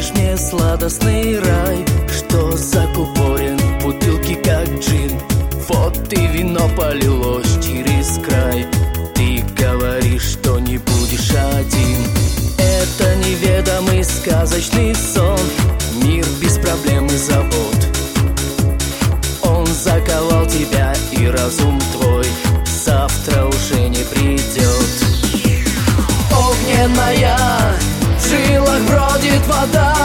Напоминаешь мне сладостный рай, что закупорен в бутылке как джин. Вот и вино полилось через край. Ты говоришь, что не будешь один. Это неведомый сказочный сон, мир без проблем и забот. Он заковал тебя, и разум твой завтра уже не придет. Огненная, в жилах бродит вода,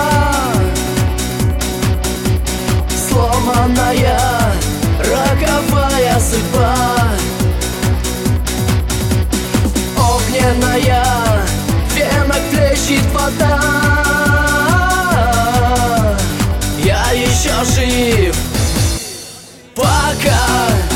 сломанная, роковая судьба. Огненная, в венах плещет вода. Я еще жив, пока.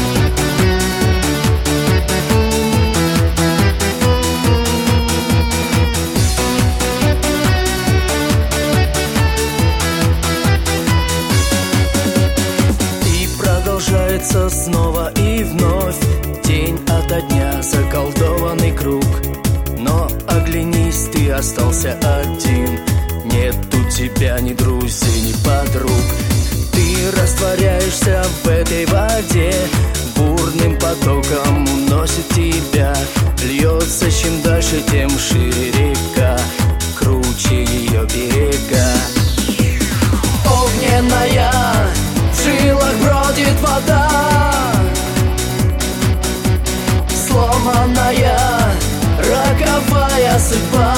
Снова и вновь, день ото дня, заколдованный круг. Но оглянись, ты остался один. Нет у тебя ни друзей, ни подруг. Ты растворяешься в этой воде, бурным потоком уносит тебя. Льется чем дальше, тем шире река, круче ее берега. Огненная, в жилах бродит вода, сломанная, роковая судьба.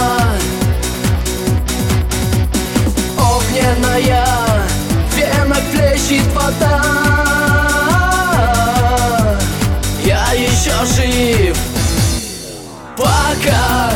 Огненная, в венах плещет вода. Я еще жив, пока.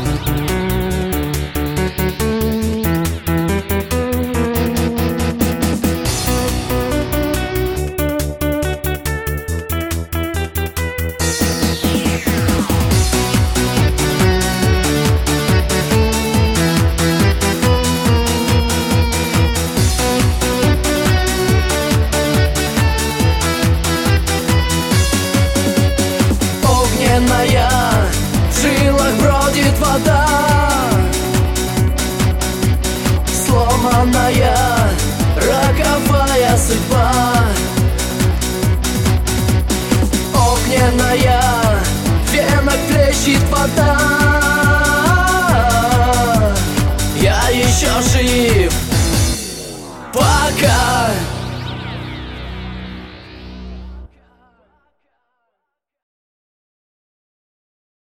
Огненная, в жилах бродит вода, сломанная,